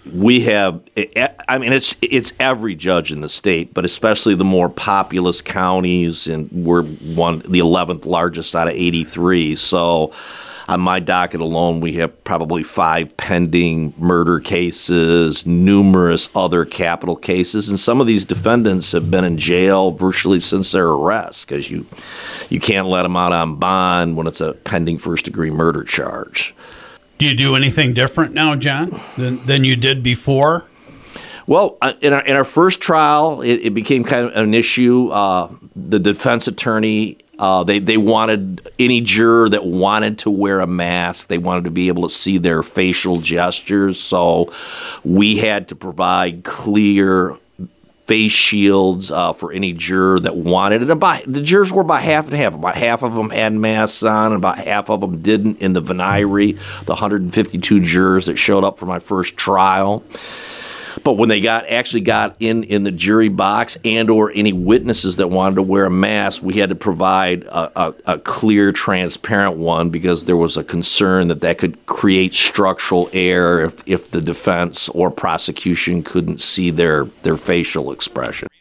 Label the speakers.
Speaker 1: We have, I mean, it's every judge in the state, but especially the more populous counties, and we're the 11th largest out of 83. So on my docket alone, we have probably 5 pending murder cases, numerous other capital cases, and some of these defendants have been in jail virtually since their arrest because you can't let them out on bond when it's a pending first-degree murder charge.
Speaker 2: Do you do anything different now, John, than you did before?
Speaker 1: Well, in our first trial, it became kind of an issue. The defense attorney, they wanted any juror that wanted to wear a mask, they wanted to be able to see their facial gestures. So we had to provide clear face shields for any juror that wanted it. The jurors were about half and half. About half of them had masks on, and about half of them didn't in the venire, the 152 jurors that showed up for my first trial. But when they got in the jury box and or any witnesses that wanted to wear a mask, we had to provide a clear, transparent one because there was a concern that could create structural error if the defense or prosecution couldn't see their facial expression.